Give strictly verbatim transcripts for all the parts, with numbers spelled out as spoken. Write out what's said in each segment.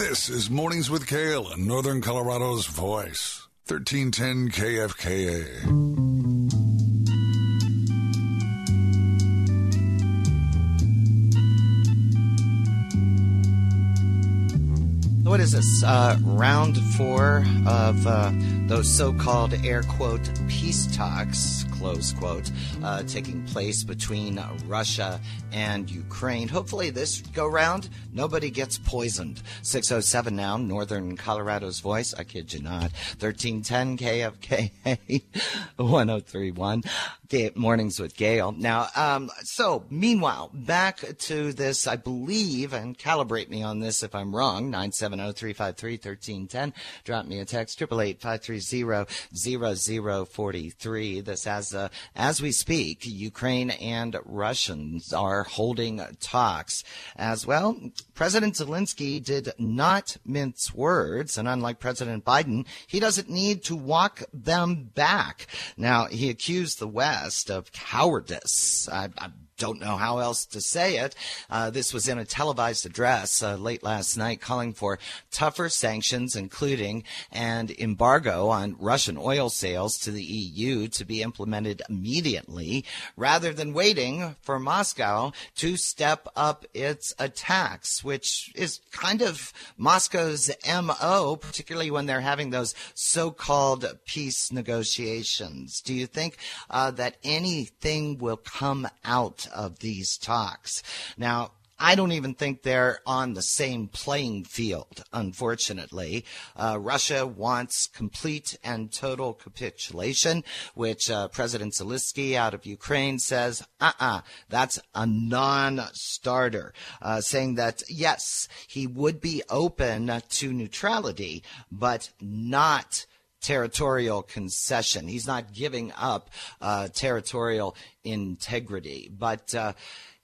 This is Mornings with Kale and Northern Colorado's voice, thirteen ten K F K A. What is this? Uh, round four of uh, those so-called air quote peace talks, close quote, uh, taking place between Russia and Ukraine. Hopefully this go round, nobody gets poisoned. six oh seven now, Northern Colorado's voice. I kid you not. thirteen ten K F K A, one oh three one. Mornings with Gail. Now, um, so meanwhile, back to this, I believe, and calibrate me on this if I'm wrong, nine seven zero, three five three, one three one zero. Drop me a text, eight eight eight, five three zero, zero zero four three. This as, uh, as we speak, Ukraine and Russians are holding talks as well. President Zelensky did not mince words, and unlike President Biden, he doesn't need to walk them back. Now, he accused the West of cowardice. I, I don't know how else to say it. Uh, this was in a televised address uh, late last night calling for tougher sanctions, including an embargo on Russian oil sales to the E U to be implemented immediately, rather than waiting for Moscow to step up its attacks, which is kind of Moscow's M O, particularly when they're having those so-called peace negotiations. Do you think uh, that anything will come out of these talks? Now, I don't even think they're on the same playing field, unfortunately. Uh, Russia wants complete and total capitulation, which uh, President Zelensky out of Ukraine says, uh-uh, that's a non-starter, uh, saying that, yes, he would be open to neutrality, but not territorial concession. He's not giving up uh, territorial integrity, but uh,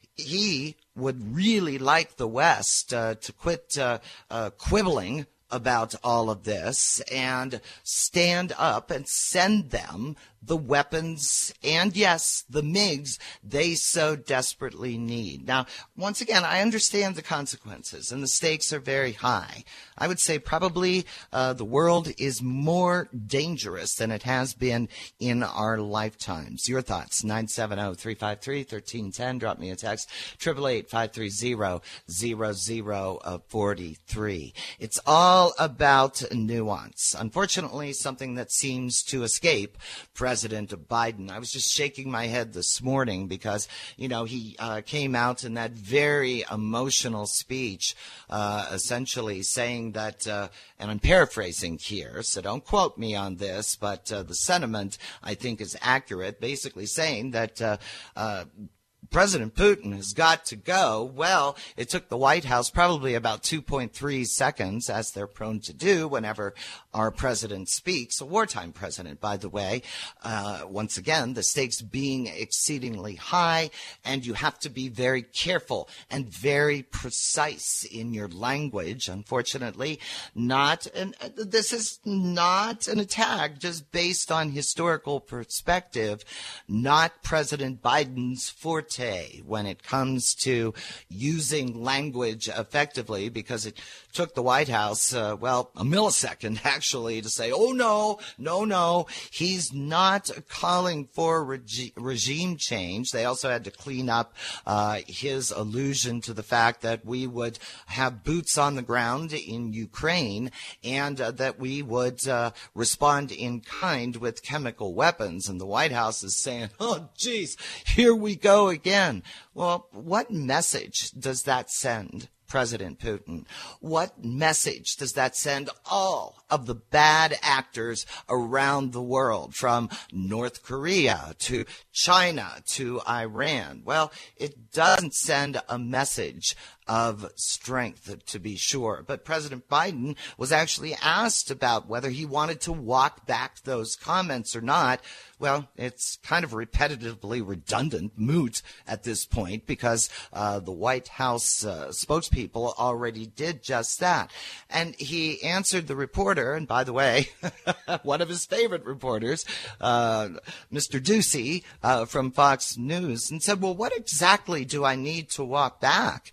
he would really like the West uh, to quit uh, uh, quibbling about all of this and stand up and send them the weapons and, yes, the MiGs they so desperately need. Now, once again, I understand the consequences, and the stakes are very high. I would say probably uh, the world is more dangerous than it has been in our lifetimes. Your thoughts, nine seven zero, three five three, one three one zero. Drop me a text, eight eight eight, five three zero, zero zero four three. It's all about nuance. Unfortunately, something that seems to escape President Biden. I was just shaking my head this morning because, you know, he uh, came out in that very emotional speech, uh, essentially saying that, uh, and I'm paraphrasing here, so don't quote me on this, but uh, the sentiment I think is accurate, basically saying that uh, uh, President Putin has got to go. Well, it took the White House probably about two point three seconds, as they're prone to do whenever our president speaks, a wartime president, by the way. Uh, once again, the stakes being exceedingly high, and you have to be very careful and very precise in your language. Unfortunately, not, and this is not an attack just based on historical perspective, not President Biden's forte when it comes to using language effectively, because it took the White House, uh, well, a millisecond actually to say, oh, no, no, no, he's not calling for regi- regime change. They also had to clean up uh, his allusion to the fact that we would have boots on the ground in Ukraine and uh, that we would uh, respond in kind with chemical weapons. And the White House is saying, oh, geez, here we go again. Well, what message does that send President Putin? What message does that send all of the bad actors around the world, from North Korea to China to Iran? Well, it doesn't send a message of strength, to be sure. But President Biden was actually asked about whether he wanted to walk back those comments or not. Well, it's kind of repetitively redundant, moot at this point, because uh, the White House uh, spokespeople already did just that. And he answered the reporter, and by the way, one of his favorite reporters, uh, Mister Ducey uh, from Fox News, and said, well, what exactly do I need to walk back? And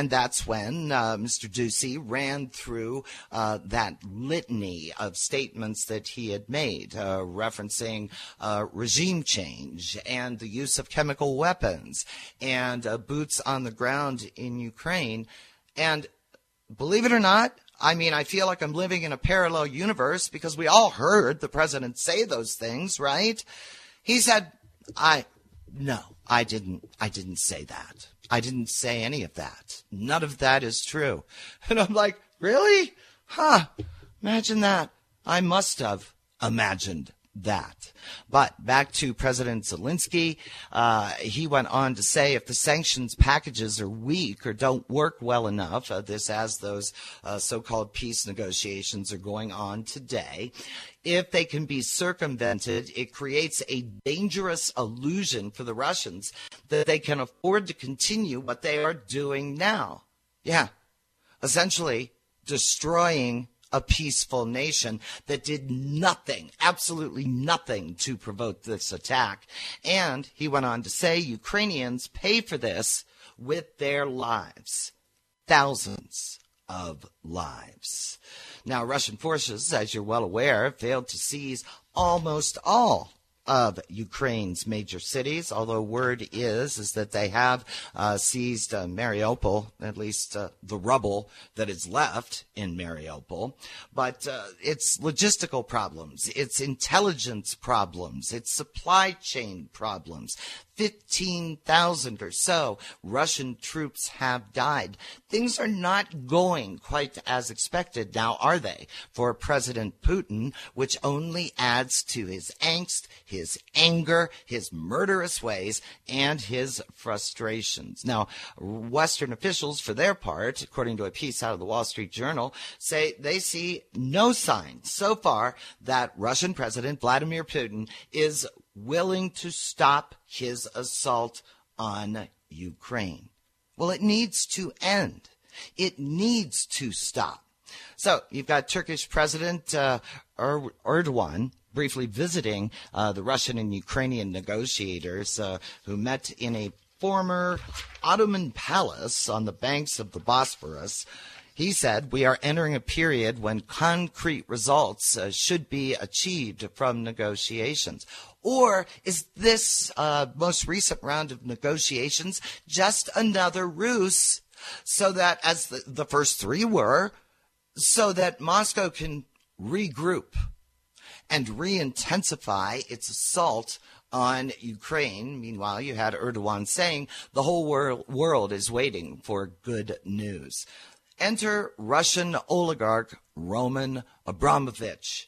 And that's when uh, Mister Doocy ran through uh, that litany of statements that he had made, uh, referencing uh, regime change and the use of chemical weapons and uh, boots on the ground in Ukraine. And believe it or not, I mean, I feel like I'm living in a parallel universe because we all heard the president say those things, right? He said, I, no, I didn't, I didn't say that. I didn't say any of that. None of that is true. And I'm like, really? Huh, imagine that. I must have imagined that. But back to President Zelensky, uh, he went on to say if the sanctions packages are weak or don't work well enough, uh, this as those uh, so-called peace negotiations are going on today, if they can be circumvented, it creates a dangerous illusion for the Russians that they can afford to continue what they are doing now. Yeah, essentially destroying a peaceful nation that did nothing, absolutely nothing to provoke this attack. And he went on to say Ukrainians pay for this with their lives. Thousands of lives. Now, Russian forces, as you're well aware, failed to seize almost all of Ukraine's major cities, although word is is that they have uh, seized uh, Mariupol, at least uh, the rubble that is left in Mariupol. But uh, it's logistical problems, it's intelligence problems, it's supply chain problems. fifteen thousand or so Russian troops have died. Things are not going quite as expected now, are they, for President Putin, which only adds to his angst, his anger, his murderous ways, and his frustrations. Now, Western officials, for their part, according to a piece out of the Wall Street Journal, say they see no sign so far that Russian President Vladimir Putin is willing to stop his assault on Ukraine. Well, it needs to end. It needs to stop. So you've got Turkish President uh, er- Erdogan briefly visiting uh, the Russian and Ukrainian negotiators uh, who met in a former Ottoman palace on the banks of the Bosphorus. He said, we are entering a period when concrete results uh, should be achieved from negotiations. Or is this uh, most recent round of negotiations just another ruse so that, as the, the first three were, so that Moscow can regroup and re-intensify its assault on Ukraine? Meanwhile, you had Erdogan saying the whole wor- world is waiting for good news. Enter Russian oligarch Roman Abramovich.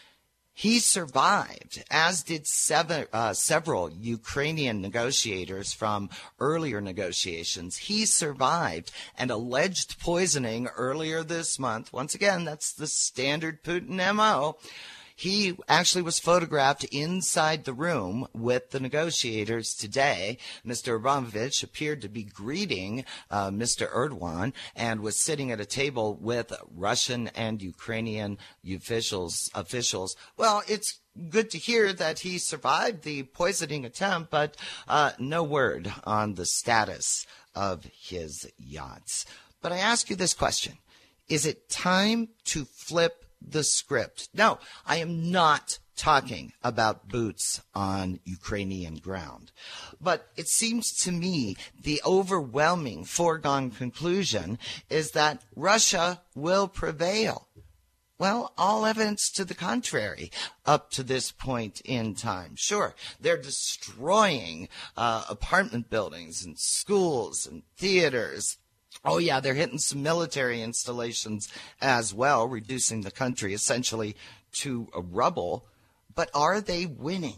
He survived, as did seven, uh, several Ukrainian negotiators from earlier negotiations. He survived an alleged poisoning earlier this month. Once again, that's the standard Putin M O. He actually was photographed inside the room with the negotiators today. Mister Abramovich appeared to be greeting uh, Mister Erdogan and was sitting at a table with Russian and Ukrainian officials. officials. Well, it's good to hear that he survived the poisoning attempt, but uh, no word on the status of his yachts. But I ask you this question. Is it time to flip the script? No, I am not talking about boots on Ukrainian ground. But it seems to me the overwhelming foregone conclusion is that Russia will prevail. Well, all evidence to the contrary up to this point in time. Sure, they're destroying uh, apartment buildings and schools and theaters. Oh, yeah, they're hitting some military installations as well, reducing the country essentially to a rubble. But are they winning?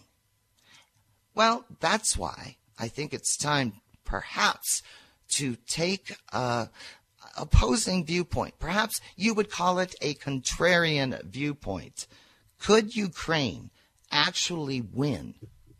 Well, that's why I think it's time, perhaps, to take a opposing viewpoint. Perhaps you would call it a contrarian viewpoint. Could Ukraine actually win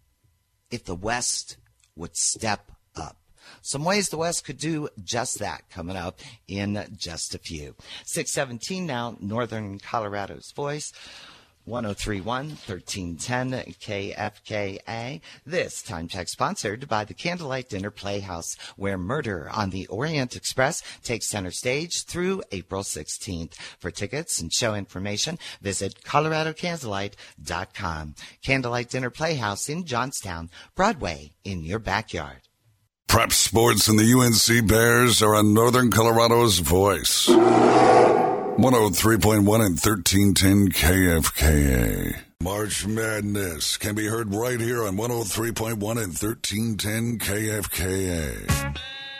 if the West would step up? Some ways the West could do just that coming up in just a few. six seventeen now, Northern Colorado's Voice. ten thirteen ten K F K A. This time check sponsored by the Candlelight Dinner Playhouse, where Murder on the Orient Express takes center stage through April sixteenth. For tickets and show information, visit colorado candlelight dot com. Candlelight Dinner Playhouse in Johnstown, Broadway in your backyard. Prep sports and the U N C Bears are on Northern Colorado's voice. one oh three point one and thirteen ten K F K A. March Madness can be heard right here on one oh three point one and thirteen ten K F K A.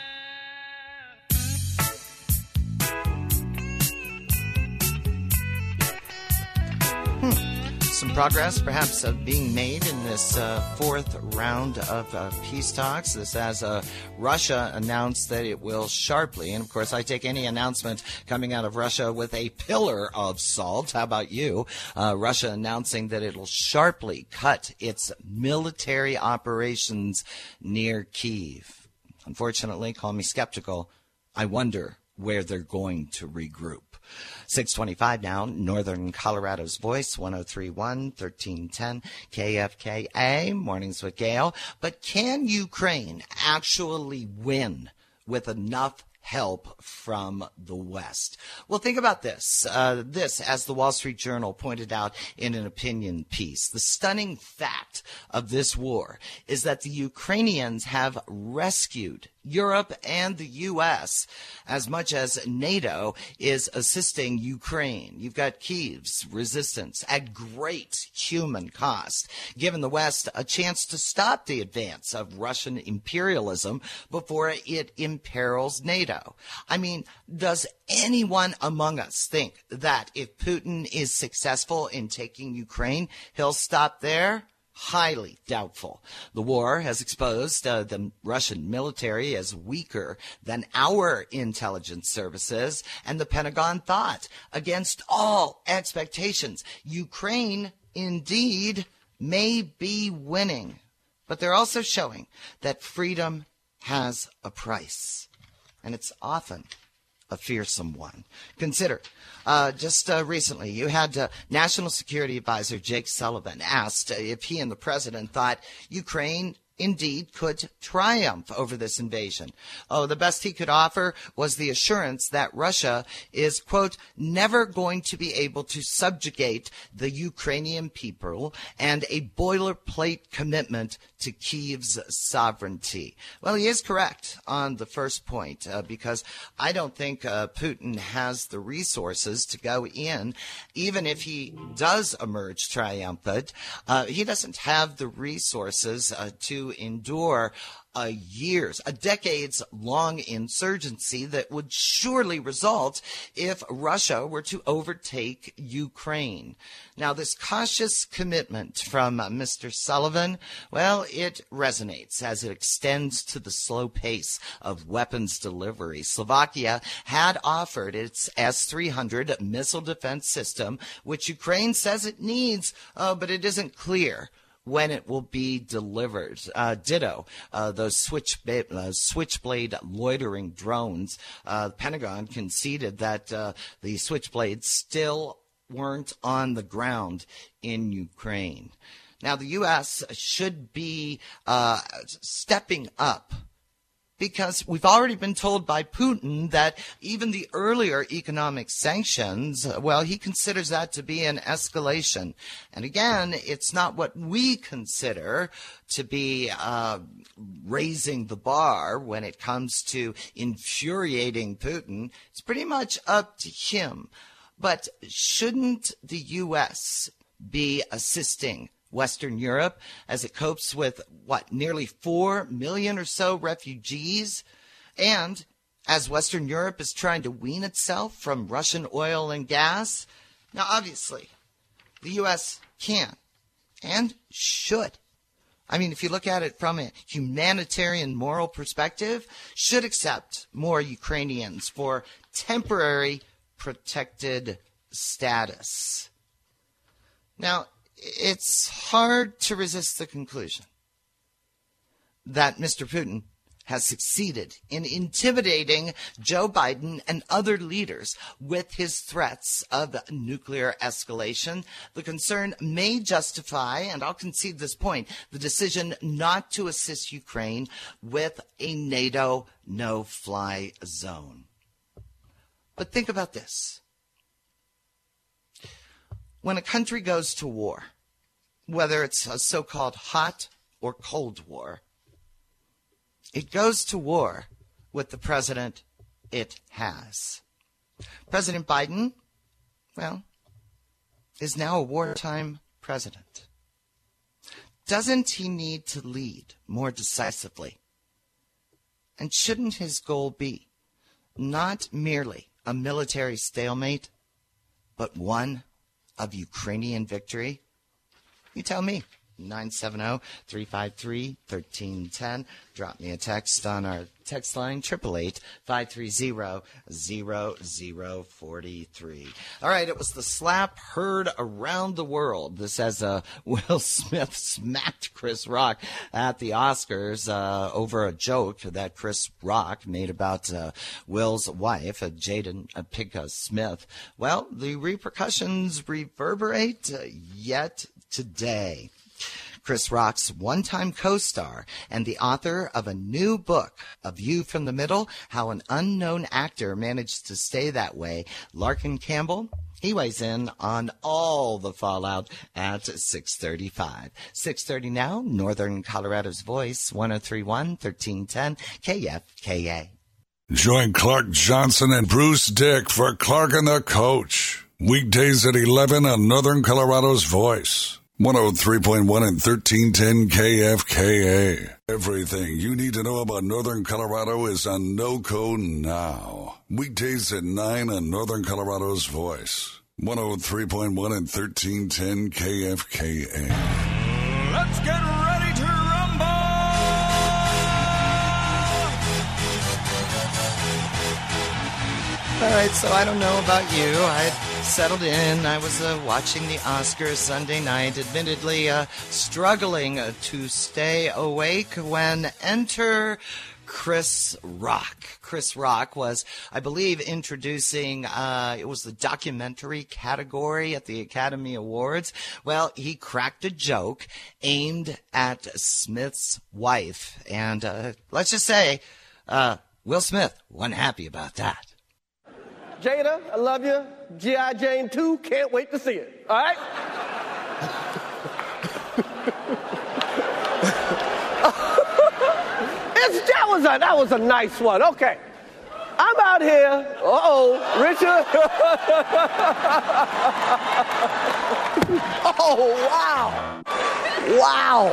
Some progress perhaps uh, being made in this uh, fourth round of uh, peace talks. This as uh, Russia announced that it will sharply, and of course I take any announcement coming out of Russia with a pillar of salt. How about you? Uh, Russia announcing that it will sharply cut its military operations near Kyiv. Unfortunately, call me skeptical. I wonder where they're going to regroup. six twenty-five now, Northern Colorado's Voice, ten thirteen thirteen ten K F K A, Mornings with Gail. But can Ukraine actually win with enough help from the West? Well, think about this. Uh, this, as the Wall Street Journal pointed out in an opinion piece, the stunning fact of this war is that the Ukrainians have rescued Europe and the U S as much as NATO is assisting Ukraine. You've got Kyiv's resistance at great human cost, giving the West a chance to stop the advance of Russian imperialism before it imperils NATO. I mean, does anyone among us think that if Putin is successful in taking Ukraine, he'll stop there? Highly doubtful. The war has exposed uh, the Russian military as weaker than our intelligence services, and the Pentagon thought, against all expectations, Ukraine indeed may be winning. But they're also showing that freedom has a price, and it's often a fearsome one. Consider, uh, just uh, recently, you had uh, National Security Advisor Jake Sullivan asked if he and the president thought Ukraine indeed could triumph over this invasion. Oh, the best he could offer was the assurance that Russia is, quote, never going to be able to subjugate the Ukrainian people, and a boilerplate commitment to Kyiv's sovereignty. Well, he is correct on the first point, uh, because I don't think uh, Putin has the resources to go in, even if he does emerge triumphant. Uh, he doesn't have the resources uh, to endure a years, a decades-long insurgency that would surely result if Russia were to overtake Ukraine. Now, this cautious commitment from uh, Mister Sullivan, well, it resonates as it extends to the slow pace of weapons delivery. Slovakia had offered its S three hundred missile defense system, which Ukraine says it needs, uh, but it isn't clear when it will be delivered. Uh, ditto, uh, those switch uh, switchblade loitering drones. Uh, the Pentagon conceded that uh, the switchblades still weren't on the ground in Ukraine. Now, the U S should be uh, stepping up, because we've already been told by Putin that even the earlier economic sanctions, well, he considers that to be an escalation. And again, it's not what we consider to be uh, raising the bar when it comes to infuriating Putin. It's pretty much up to him. But shouldn't the U S be assisting Western Europe as it copes with, what, nearly four million or so refugees? And as Western Europe is trying to wean itself from Russian oil and gas? Now, obviously, the U S can and should. I mean, if you look at it from a humanitarian moral perspective, should accept more Ukrainians for temporary protected status. Now, it's hard to resist the conclusion that Mister Putin has succeeded in intimidating Joe Biden and other leaders with his threats of nuclear escalation, the concern may justify, and I'll concede this point, the decision not to assist Ukraine with a NATO no-fly zone. But think about this. When a country goes to war, whether it's a so-called hot or cold war, it goes to war with the president it has. President Biden, well, is now a wartime president. Doesn't he need to lead more decisively? And shouldn't his goal be not merely a military stalemate, but one of Ukrainian victory? You tell me. nine seven zero, three five three, one three one zero. Drop me a text on our text line, eight eight eight, five three zero, zero zero four three. All right, it was the slap heard around the world. This as uh, Will Smith smacked Chris Rock at the Oscars uh, over a joke that Chris Rock made about uh, Will's wife, uh, Jaden uh, Pinkett Smith. Well, the repercussions reverberate uh, yet today. Chris Rock's one-time co-star and the author of a new book, A View from the Middle, How an Unknown Actor Managed to Stay That Way, Larkin Campbell, he weighs in on all the fallout at six thirty-five. six thirty now, Northern Colorado's Voice, one oh three point one, thirteen ten K F K A. Join Clark Johnson and Bruce Dick for Clark and the Coach. Weekdays at eleven on Northern Colorado's Voice. one oh three point one and thirteen ten K F K A. Everything you need to know about Northern Colorado is on NoCo Now. Weekdays at nine on Northern Colorado's Voice. one oh three point one and thirteen ten K F K A. Let's get ready to rumble! All right, so I don't know about you. I settled in. I was uh, watching the Oscars Sunday night, admittedly uh, struggling uh, to stay awake when enter Chris Rock. Chris Rock was, I believe, introducing, uh, it was the documentary category at the Academy Awards. Well, he cracked a joke aimed at Smith's wife. And uh, let's just say, uh, Will Smith wasn't happy about that. Jada, I love you. G I. Jane two, can't wait to see it. All right? it's, that, was a, that was a nice one. Okay. I'm out here. Uh-oh, Richard. oh, wow.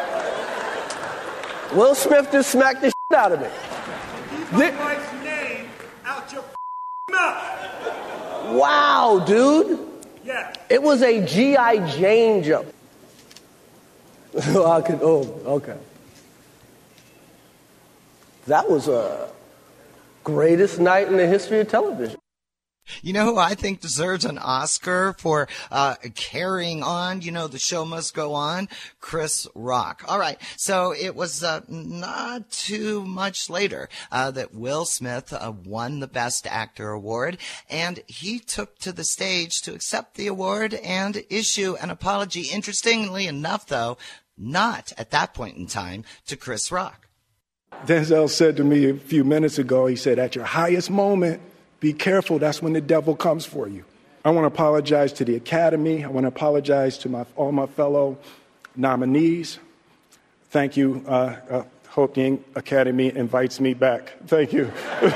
Wow. Will Smith just smacked the shit out of me. Keep my wife's name out your mouth. Wow, dude. Yeah. It was a G I. Jane joke. I could, oh, okay. That was a greatest night in the history of television. You know who I think deserves an Oscar for uh, carrying on, you know, the show must go on? Chris Rock. All right, so it was uh, not too much later uh, that Will Smith uh, won the Best Actor award, and he took to the stage to accept the award and issue an apology. Interestingly enough, though, not at that point in time to Chris Rock. Denzel said to me a few minutes ago, he said, at your highest moment, be careful, that's when the devil comes for you. I want to apologize to the Academy. I want to apologize to my, all my fellow nominees. Thank you. Uh, uh, hope the Academy invites me back. Thank you.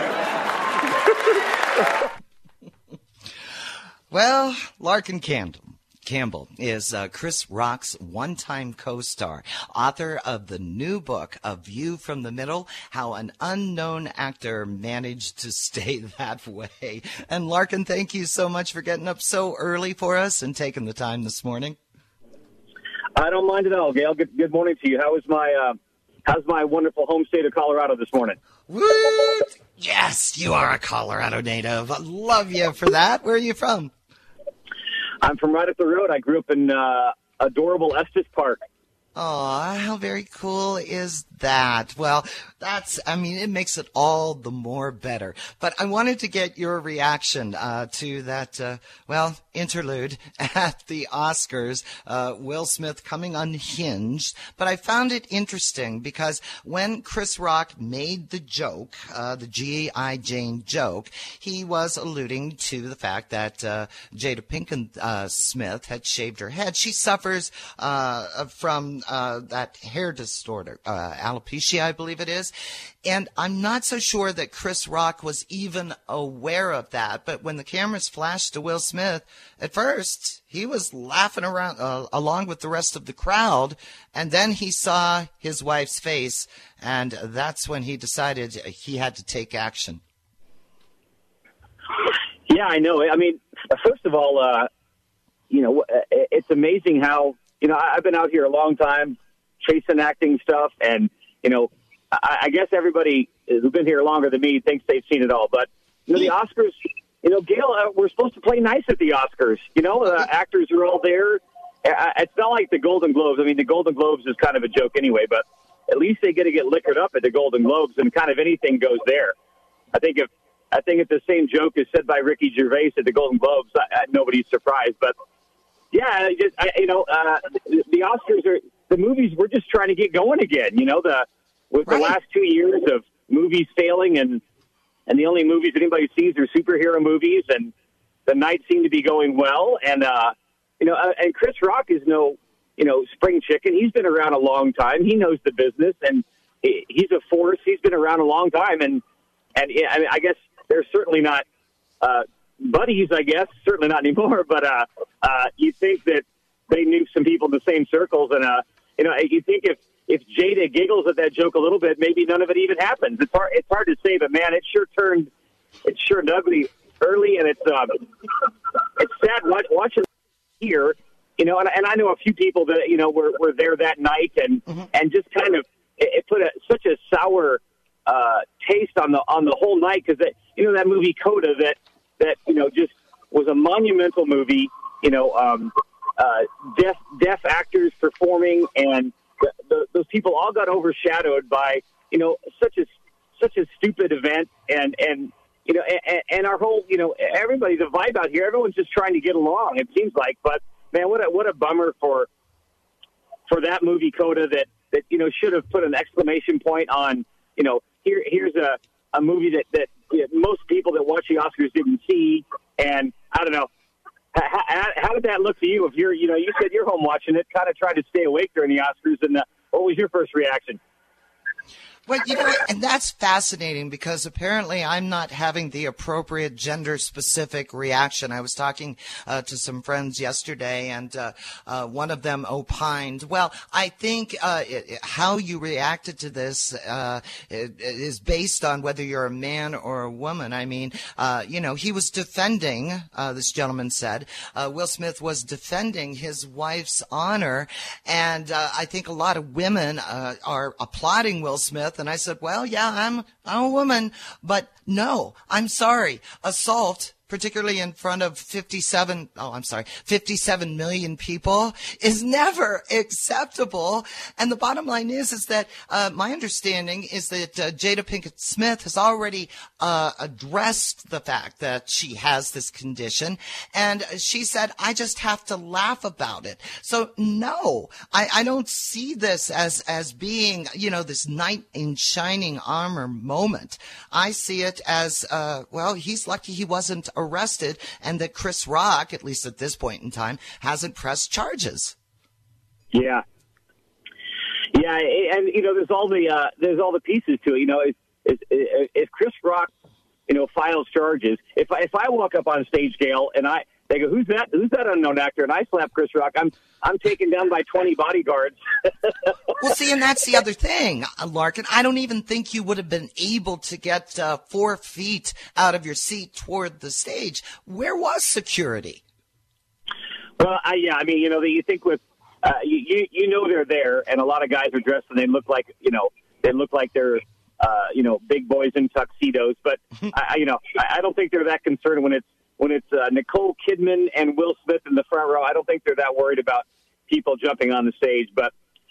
Well, Larkin Campbell. Campbell is uh, Chris Rock's one-time co-star, author of the new book, A View from the Middle, How an Unknown Actor Managed to Stay That Way. And Larkin, thank you so much for getting up so early for us and taking the time this morning. I don't mind at all, Gail. Good, good morning to you. How is my uh, how's my wonderful home state of Colorado this morning? Woot! Yes, you are a Colorado native. I love you for that. Where are you from? I'm from right up the road. I grew up in uh, adorable Estes Park. Oh, how very cool is that? Well, that's, I mean, it makes it all the more better. But I wanted to get your reaction uh, to that, uh, well, interlude at the Oscars, uh, Will Smith coming unhinged. But I found it interesting because when Chris Rock made the joke, uh, the G I. Jane joke, he was alluding to the fact that uh, Jada Pinkett uh, Smith had shaved her head. She suffers uh, from Uh, that hair disorder, uh, alopecia, I believe it is. And I'm not so sure that Chris Rock was even aware of that. But when the cameras flashed to Will Smith, at first, he was laughing around uh, along with the rest of the crowd. And then he saw his wife's face, and that's when he decided he had to take action. Yeah, I know. I mean, first of all, uh, you know, it's amazing how, you know, I've been out here a long time chasing acting stuff, and, you know, I, I guess everybody who's been here longer than me thinks they've seen it all. But, you know, the Oscars, you know, Gail, uh, we're supposed to play nice at the Oscars. You know, uh, actors are all there. Uh, it's not like the Golden Globes. I mean, the Golden Globes is kind of a joke anyway, but at least they get to get liquored up at the Golden Globes, and kind of anything goes there. I think if I think if the same joke is said by Ricky Gervais at the Golden Globes, I, I, nobody's surprised. But yeah, just, I, you know, uh, the Oscars are the movies. We're just trying to get going again. You know, the with the right. last two years of movies failing, and and the only movies that anybody sees are superhero movies, and the nights seem to be going well. And uh, you know, uh, and Chris Rock is no, you know, spring chicken. He's been around a long time. He knows the business, and he, he's a force. He's been around a long time, and and I, mean, I guess they're certainly not. Uh, buddies, I guess, certainly not anymore, but uh, uh, you think that they knew some people in the same circles, and, uh, you know, you think if, if Jada giggles at that joke a little bit, maybe none of it even happens. It's hard, it's hard to say, but, man, it sure turned, it sure ugly early, and it's um, it's sad watch, watching here, you know, and, and I know a few people that, you know, were, were there that night, and, mm-hmm. and just kind of, it, it put a, such a sour uh, taste on the on the whole night, because, you know, that movie Coda that, that, you know, just was a monumental movie, you know, um, uh, deaf, deaf actors performing, and the, the, those people all got overshadowed by, you know, such a, such a stupid event, and, and you know, and, and our whole, you know, everybody, the vibe out here, everyone's just trying to get along, it seems like, but, man, what a, what a bummer for, for that movie Coda that, that, you know, should have put an exclamation point on, you know, here, here's a, a movie that, that, yeah, most people that watch the Oscars didn't see, and I don't know, how, how, how did that look to you? If you're, you know, you said you're home watching it, kind of tried to stay awake during the Oscars, and uh, what was your first reaction? Well, you know, and that's fascinating because apparently I'm not having the appropriate gender-specific reaction. I was talking uh, to some friends yesterday, and uh, uh, one of them opined, well, I think uh, it, how you reacted to this uh, it, it is based on whether you're a man or a woman. I mean, uh, you know, he was defending, uh, this gentleman said, uh, Will Smith was defending his wife's honor, and uh, I think a lot of women uh, are applauding Will Smith. And I said, well, yeah, I'm, I'm a woman, but no, I'm sorry. Assault, particularly in front of fifty-seven, oh, I'm sorry, fifty-seven million people is never acceptable. And the bottom line is, is that, uh, my understanding is that uh, Jada Pinkett Smith has already, uh, addressed the fact that she has this condition. And she said, I just have to laugh about it. So no, I, I don't see this as, as being, you know, this knight in shining armor moment. I see it as, uh, well, he's lucky he wasn't arrested, and that Chris Rock, at least at this point in time, hasn't pressed charges. Yeah, yeah, and you know, there's all the uh, there's all the pieces to it. You know, if, if, if Chris Rock, you know, files charges, if I, if I walk up on stage, Gail, and I they go, who's that? Who's that unknown actor? And I slap Chris Rock. I'm I'm taken down by twenty bodyguards. Well, see, and that's the other thing, Larkin. I don't even think you would have been able to get uh, four feet out of your seat toward the stage. Where was security? Well, I, yeah, I mean, you know, you think with uh, you you know they're there, and a lot of guys are dressed, and they look like you know they look like they're uh, you know big boys in tuxedos. But I, you know, I, I don't think they're that concerned when it's. When it's uh, Nicole Kidman and Will Smith in the front row. I don't think they're that worried about people jumping on the stage. But,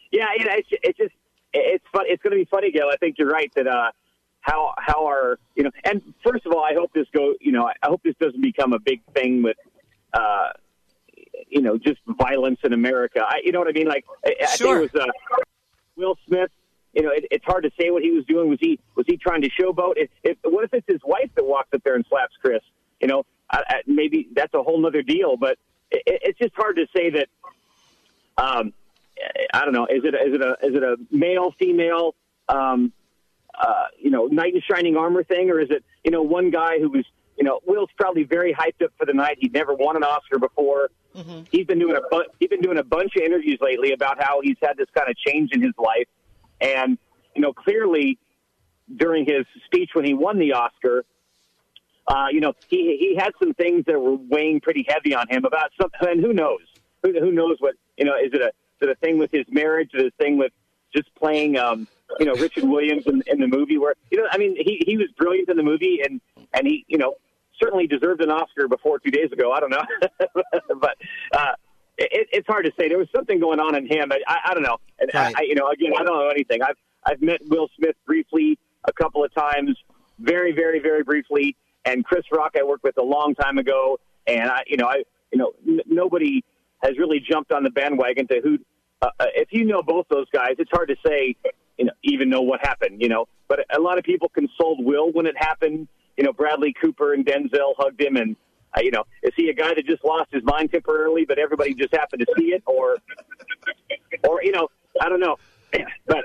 yeah, you know, it's, it's just it's fun. It's going to be funny, Gail. I think you're right that uh, how how our you know. And first of all, I hope this go. You know, I hope this doesn't become a big thing with. Uh, you know, just violence in America. I, you know what I mean? Like, I, I Sure. think it was uh, Will Smith. You know, it, it's hard to say what he was doing. Was he was he trying to showboat? If, if, what if it's his wife that walks up there and slaps Chris? You know, I, I, maybe that's a whole other deal. But it, it's just hard to say that. Um, I don't know. Is it is it a is it a male female? Um, uh, you know, knight in shining armor thing, or is it you know one guy who was you know Will's probably very hyped up for the night. He'd never won an Oscar before. Mm-hmm. He's been doing a bu- he's been doing a bunch of interviews lately about how he's had this kind of change in his life, and you know clearly during his speech when he won the Oscar, uh, you know he he had some things that were weighing pretty heavy on him about something. And who knows? Who, who knows what you know? Is it a is it a thing with his marriage? Is it a thing with just playing um, you know Richard Williams in, in the movie? Where you know I mean he he was brilliant in the movie, and and he you know. certainly deserved an Oscar before two days ago. I don't know. but uh, it, it's hard to say. There was something going on in him. I, I, I don't know. And right. I, you know, again, I don't know anything. I've, I've met Will Smith briefly a couple of times, very, very, very briefly. And Chris Rock, I worked with a long time ago. And I, you know, I, you know, n- nobody has really jumped on the bandwagon to who, uh, if you know both those guys, it's hard to say, you know, even know what happened, you know, but a lot of people consoled Will when it happened. You know, Bradley Cooper and Denzel hugged him, and uh, you know, is he a guy that just lost his mind temporarily, but everybody just happened to see it, or, or you know, I don't know, but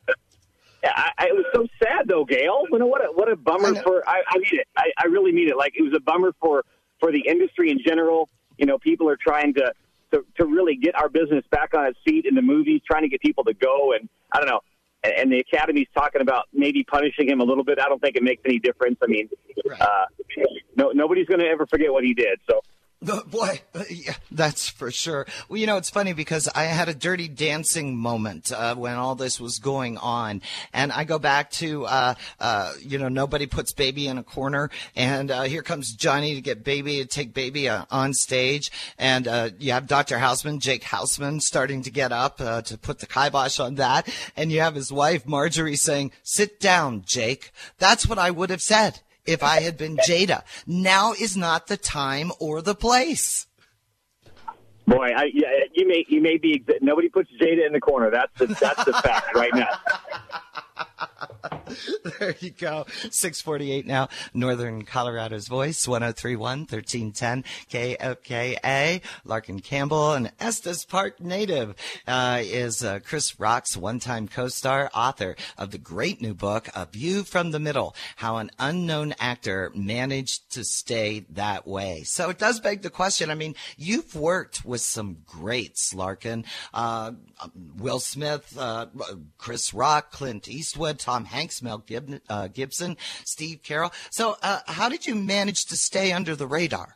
I, I, it was so sad though, Gail. You know what? A, what a bummer I for. I, I mean it. I, I really mean it. Like it was a bummer for for the industry in general. You know, people are trying to to to really get our business back on its feet in the movies, trying to get people to go, and I don't know. And the Academy's talking about maybe punishing him a little bit. I don't think it makes any difference. I mean, right. uh, no, nobody's going to ever forget what he did. So, The, boy, yeah, that's for sure. Well, you know, it's funny because I had a Dirty Dancing moment uh, when all this was going on. And I go back to, uh, uh, you know, nobody puts Baby in a corner. And uh, here comes Johnny to get Baby, to take Baby uh, on stage. And uh, you have Doctor Houseman, Jake Houseman, starting to get up uh, to put the kibosh on that. And you have his wife, Marjorie, saying, "Sit down, Jake." That's what I would have said if I had been Jada. Now is not the time or the place. Boy, I, yeah, you may you may be. Nobody puts Jada in the corner. That's the that's the fact right now. There you go. six forty-eight now. Northern Colorado's Voice, one oh three point one, thirteen ten K F K A. Larkin Campbell, an Estes Park native, uh, is uh, Chris Rock's one-time co-star, author of the great new book, A View from the Middle, How an Unknown Actor Managed to Stay That Way. So it does beg the question. I mean, you've worked with some greats, Larkin. Uh, Will Smith, uh, Chris Rock, Clint Eastwood, Tom Hanks, Mel Gib- uh, Gibson, Steve Carell. So uh, how did you manage to stay under the radar?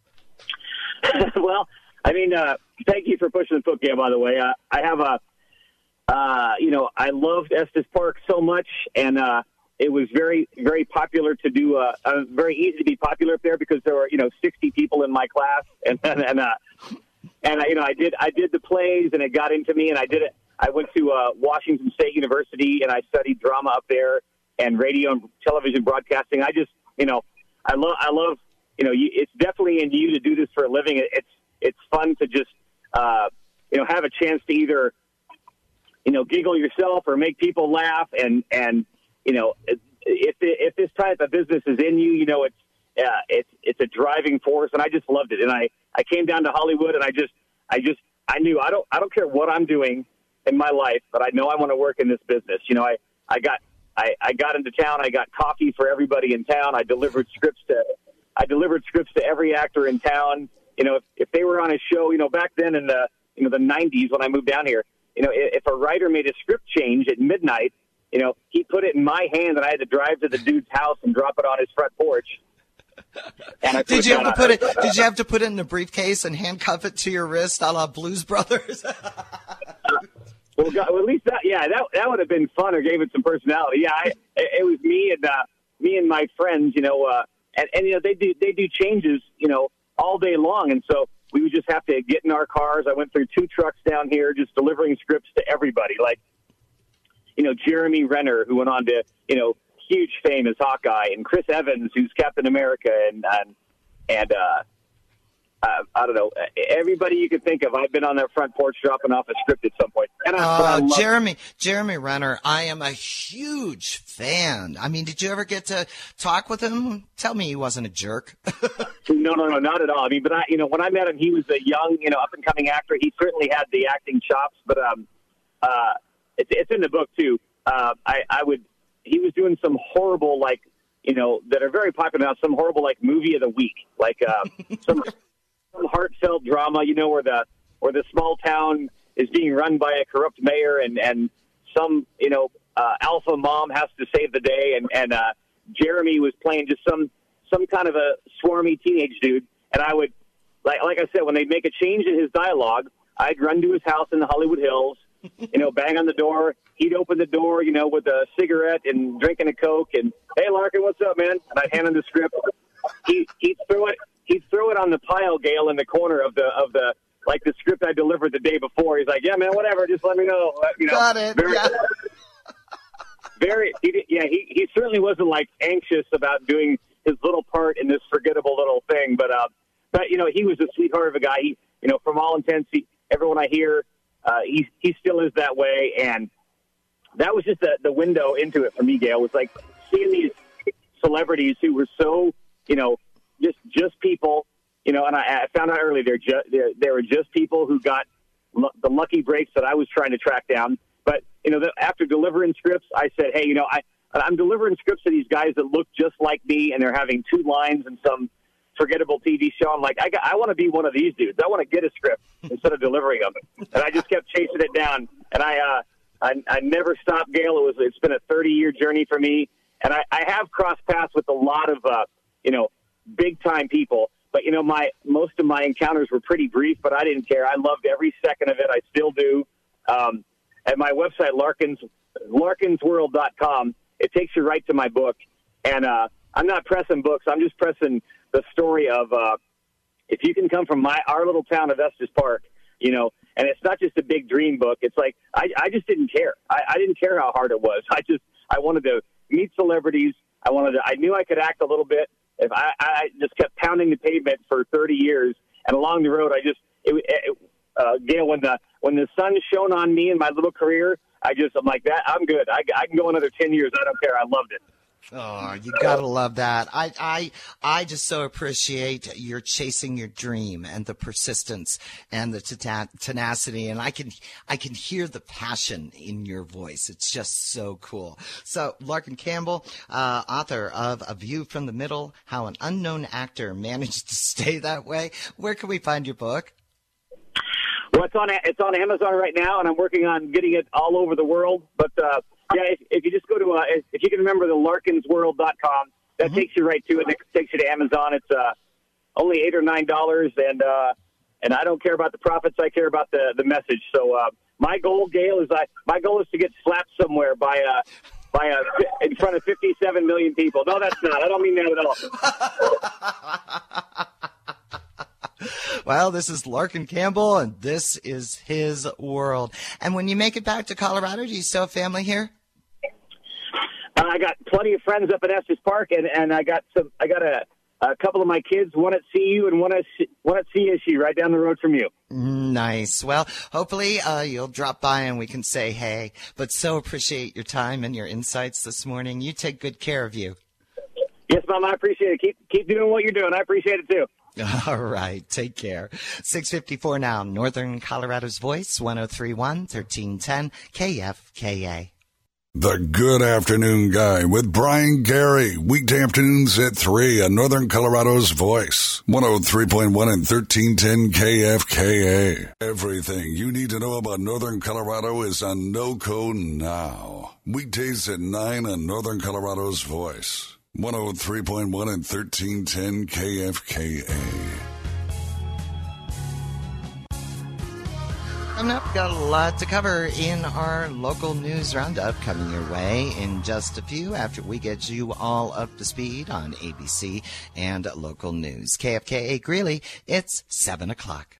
Well, I mean, uh, thank you for pushing the book, Gail, by the way. Uh, I have a, uh, you know, I loved Estes Park so much, and uh, it was very, very popular to do, uh, uh, very easy to be popular up there because there were, you know, sixty people in my class, and and uh, and you know, I did, I did the plays, and it got into me, and I did it. I went to uh, Washington State University, and I studied drama up there and radio and television broadcasting. I just, you know, I love, I love, you know, you, it's definitely in you to do this for a living. It, it's, it's fun to just, uh, you know, have a chance to either, you know, giggle yourself or make people laugh. And, and, you know, if, if this type of business is in you, you know, it's, uh, it's, it's a driving force. And I just loved it. And I, I came down to Hollywood, and I just, I just, I knew I don't, I don't care what I'm doing in my life, but I know I want to work in this business. You know, I, I got, I, I got into town. I got coffee for everybody in town. I delivered scripts to, I delivered scripts to every actor in town. You know, if, if they were on a show, you know, back then in the, you know, the nineties when I moved down here, you know, if, if a writer made a script change at midnight, you know, he put it in my hand, and I had to drive to the dude's house and drop it on his front porch. And I did you have to put it? Did you have to put it in a briefcase and handcuff it to your wrist, a la Blues Brothers? Well, God, well, at least that, yeah, that that would have been fun, or gave it some personality. Yeah, I, it was me and uh, me and my friends, you know, uh, and, and you know they do they do changes, you know, all day long, and so we would just have to get in our cars. I went through two trucks down here just delivering scripts to everybody. Like, you know, Jeremy Renner, who went on to, you know, huge fame as Hawkeye, and Chris Evans, who's Captain America, and, and, and uh, uh, I don't know, everybody you could think of. I've been on their front porch dropping off a script at some point. And I, uh, I love Jeremy, Jeremy Renner, I am a huge fan. I mean, did you ever get to talk with him? Tell me he wasn't a jerk. No, no, no, not at all. I mean, but I, you know, when I met him, he was a young, you know, up and coming actor. He certainly had the acting chops, but um, uh, it's, it's in the book too. Uh, I, I would, he was doing some horrible, like, you know, that are very popular now. Some horrible, like, movie of the week, like uh, some, some heartfelt drama, you know, where the where the small town is being run by a corrupt mayor, and and some, you know, uh, alpha mom has to save the day, and and uh, Jeremy was playing just some. some kind of a swarmy teenage dude, and I would, like like I said, when they'd make a change in his dialogue, I'd run to his house in the Hollywood Hills, you know, bang on the door. He'd open the door, you know, with a cigarette and drinking a Coke, and, hey, Larkin, what's up, man? And I'd hand him the script. He, he'd throw it he'd throw it on the pile, Gail, in the corner of the, of the like, the script I delivered the day before. He's like, yeah, man, whatever, just let me know. You know Got it, very, yeah. Very, he did, yeah, he, he certainly wasn't, like, anxious about doing his little part in this forgettable little thing, but uh, but you know, he was a sweetheart of a guy. He, you know, from all intents, he, everyone I hear, uh, he he still is that way, and that was just the the window into it for me. Gail, was like seeing these celebrities who were so, you know, just just people, you know, and I, I found out early they're just they're, they were just people who got l- the lucky breaks that I was trying to track down. But you know, the, after delivering scripts, I said, hey, you know, I. I'm delivering scripts to these guys that look just like me, and they're having two lines in some forgettable T V show. I'm like, I, got, I want to be one of these dudes. I want to get a script instead of delivering them. And I just kept chasing it down. And I, uh, I, I never stopped, Gail. It was, it's been a thirty-year journey for me. And I, I have crossed paths with a lot of, uh, you know, big-time people. But, you know, my most of my encounters were pretty brief, but I didn't care. I loved every second of it. I still do. Um, at my website, Larkins, Larkins World dot com, it takes you right to my book. And uh, I'm not pressing books. I'm just pressing the story of uh, if you can come from my our little town of Estes Park, you know, and it's not just a big dream book. It's like I, I just didn't care. I, I didn't care how hard it was. I just I wanted to meet celebrities. I wanted to. I knew I could act a little bit. If I, I just kept pounding the pavement for thirty years, and along the road, I just it, it, uh, Gail, when the when the sun shone on me in my little career, I just, I'm like, that. I'm good. I, I can go another ten years. I don't care. I loved it. Oh, you gotta love that. I, I, I just so appreciate your chasing your dream and the persistence and the teta- tenacity. And I can, I can hear the passion in your voice. It's just so cool. So Larkin Campbell, uh, author of A View from the Middle, How an Unknown Actor Managed to Stay That Way. Where can we find your book? Well, it's on it's on Amazon right now, and I'm working on getting it all over the world. But uh, yeah, if, if you just go to uh, if you can remember the Larkins World dot com, that mm-hmm. takes you right to it. It takes you to Amazon. It's uh, only eight or nine dollars, and uh, and I don't care about the profits. I care about the the message. So uh, my goal, Gail, is I my goal is to get slapped somewhere by a by a in front of fifty-seven million people. No, that's not. I don't mean that at all. Well, this is Larkin Campbell, and this is his world. And when you make it back to Colorado, do you still have family here? Uh, I got plenty of friends up at Estes Park, and, and I got some. I got a, a couple of my kids, one at C U and one at one at C S U, right down the road from you. Nice. Well, hopefully uh, you'll drop by and we can say hey. But so appreciate your time and your insights this morning. You take good care of you. Yes, Mom. I appreciate it. Keep keep doing what you're doing. I appreciate it too. All right. Take care. six fifty-four now. Northern Colorado's Voice, one oh three point one, thirteen ten K F K A. The Good Afternoon Guy with Brian Gary. Weekday afternoons at three on Northern Colorado's Voice. one oh three point one and thirteen ten K F K A. Everything you need to know about Northern Colorado is on NoCo now. Weekdays at nine on Northern Colorado's Voice. one oh three point one and thirteen ten K F K A. Coming up, got a lot to cover in our local news roundup coming your way in just a few after we get you all up to speed on A B C and local news. K F K A Greeley, it's seven o'clock.